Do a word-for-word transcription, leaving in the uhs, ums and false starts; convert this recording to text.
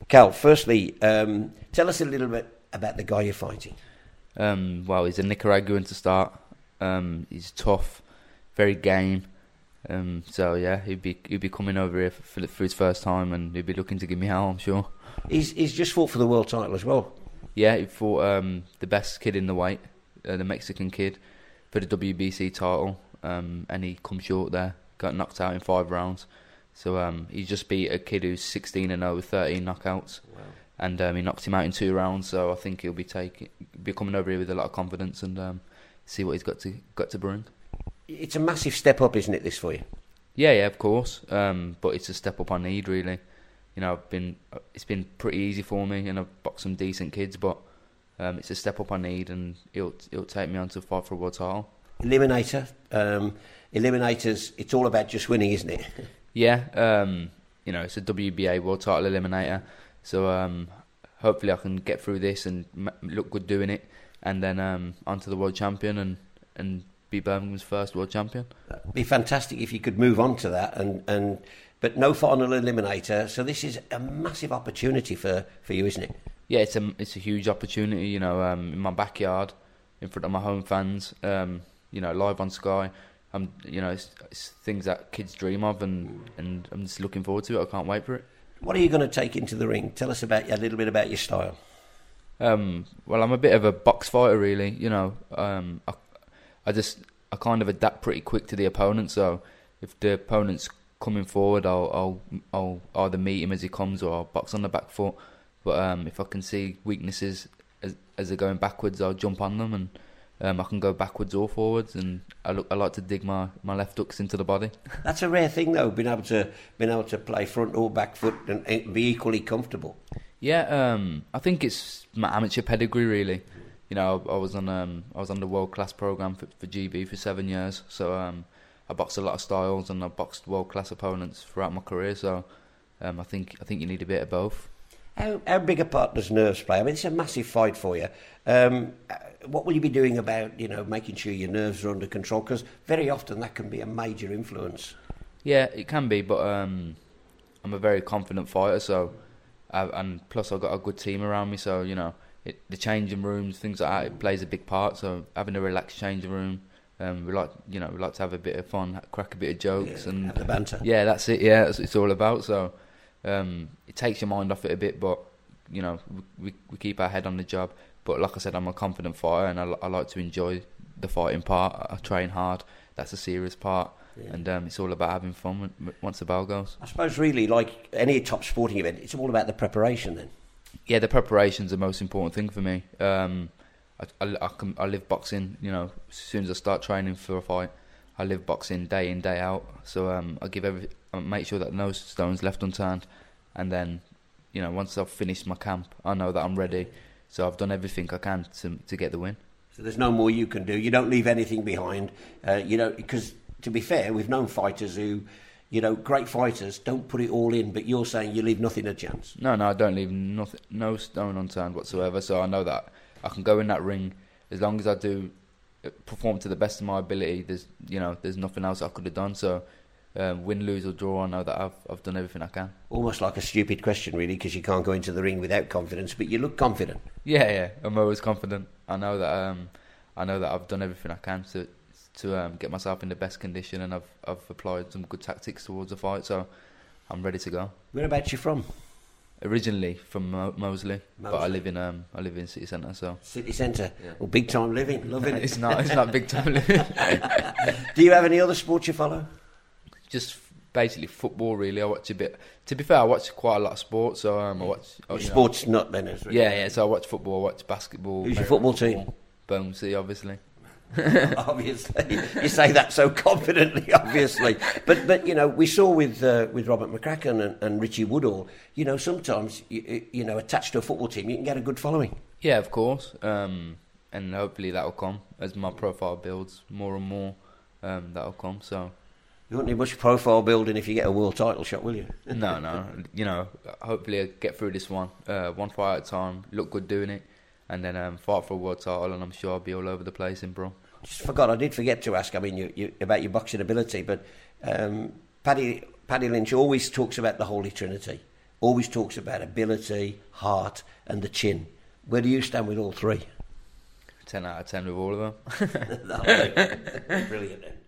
Cal, firstly, um, tell us a little bit about the guy you're fighting. Um, well, he's a Nicaraguan to start. Um, he's tough, very game. Um, so yeah, he'd be he'd be coming over here for, for his first time, and he'd be looking to give me hell, I'm sure. He's he's just fought for the world title as well. Yeah, he fought um, the best kid in the weight, uh, the Mexican kid, for the W B C title, um, and he come short there. Got knocked out in five rounds. So um, he just beat a kid who's sixteen and oh with thirteen knockouts. Wow. And um, he knocked him out in two rounds. So I think he'll be taking, be coming over here with a lot of confidence and um, see what he's got to got to bring. It's a massive step up, isn't it, this for you? Yeah, yeah, of course. Um, but it's a step up I need, really. You know, I've been it's been pretty easy for me, and I've boxed some decent kids. But um, it's a step up I need, and it'll it'll take me on to fight for a world title. Eliminator, um, eliminators. It's all about just winning, isn't it? Yeah, um, you know, it's a W B A world title eliminator. So um, hopefully I can get through this and m- look good doing it, and then um, onto the world champion and, and be Birmingham's first world champion. It'd be fantastic if you could move on to that, and, and but no final eliminator. So this is a massive opportunity for, for you, isn't it? Yeah, it's a it's a huge opportunity. You know, um, in my backyard, in front of my home fans. Um, you know, live on Sky. I'm, you know, it's, it's things that kids dream of, and, and I'm just looking forward to it. I can't wait for it. What are you going to take into the ring? Tell us about a little bit about your style. Um, well, I'm a bit of a box fighter, really. You know, um, I, I just I kind of adapt pretty quick to the opponent. So if the opponent's coming forward, I'll I'll I'll either meet him as he comes, or I'll box on the back foot. But um, if I can see weaknesses as as they're going backwards, I'll jump on them, and Um, I can go backwards or forwards, and I look. I like to dig my, my left hooks into the body. That's a rare thing, though, being able to being able to play front or back foot and, and be equally comfortable. Yeah, um, I think it's my amateur pedigree, really. You know, I, I was on um, I was on the world class program for, for G B for seven years, so um, I boxed a lot of styles, and I boxed world class opponents throughout my career. So um, I think I think you need a bit of both. How, how big a part does nerves play? I mean, it's a massive fight for you. Um, what will you be doing about, you know, making sure your nerves are under control? Because very often that can be a major influence. Yeah, it can be, but um, I'm a very confident fighter, so I, and plus I've got a good team around me, so, you know, it, the changing rooms, things like that, it plays a big part. So having a relaxed changing room, um, we like, you know, we like to have a bit of fun, crack a bit of jokes, yeah, and have the banter. Yeah, that's it. Yeah, that's what it's all about. So um, it takes your mind off it a bit, but you know, we we keep our head on the job. But like I said, I'm a confident fighter, and I, I like to enjoy the fighting part. I train hard. That's the serious part. Yeah. And um, it's all about having fun when, once the bell goes. I suppose really, like any top sporting event, it's all about the preparation then. Yeah, the preparation's the most important thing for me. Um, I, I, I, can, I live boxing, you know, as soon as I start training for a fight, I live boxing day in, day out. So um, I give every, I make sure that no stone's left unturned. And then, you know, once I've finished my camp, I know that I'm ready. So I've done everything I can to to get the win. So there's no more you can do. You don't leave anything behind. Uh, you know, because to be fair, we've known fighters who, you know, great fighters don't put it all in. But you're saying you leave nothing a chance. No, no, I don't leave nothing, no stone unturned whatsoever. So I know that I can go in that ring as long as I do perform to the best of my ability. There's, you know, there's nothing else I could have done. So. Um, win, lose or draw, I know that I've I've done everything I can. Almost like a stupid question, really, because you can't go into the ring without confidence. But you look confident. Yeah, yeah, I'm always confident. I know that um, I know that I've done everything I can to to um, get myself in the best condition, and I've I've applied some good tactics towards the fight, so I'm ready to go. Whereabouts you from? Originally from Mo- Moseley, Moseley, but I live in um I live in city centre. So city centre, yeah. Well, big time living, loving it. It's not it's not big time living. Do you have any other sports you follow? Just basically football, really. I watch a bit. To be fair, I watch quite a lot of sports. So um, I watch. Oh, sports know, nut then, is it? Yeah, yeah. So I watch football. I watch basketball. Who's your football team? Bermondsey, obviously. Obviously, you say that so confidently. Obviously, but but you know, we saw with uh, with Robert McCracken and, and Richie Woodall. You know, sometimes you, you know, attached to a football team, you can get a good following. Yeah, of course. Um, and hopefully that will come as my profile builds more and more. Um, that will come. So. You won't need much profile building if you get a world title shot, will you? no, no. You know, hopefully I get through this one, uh, one fight at a time, look good doing it, and then um, fight for a world title, and I'm sure I'll be all over the place in Brum. Just forgot, I did forget to ask, I mean, you, you, about your boxing ability, but um, Paddy, Paddy Lynch always talks about the Holy Trinity. always talks about ability, heart, and the chin. Where do you stand with all three? ten out of ten with all of them. Brilliant.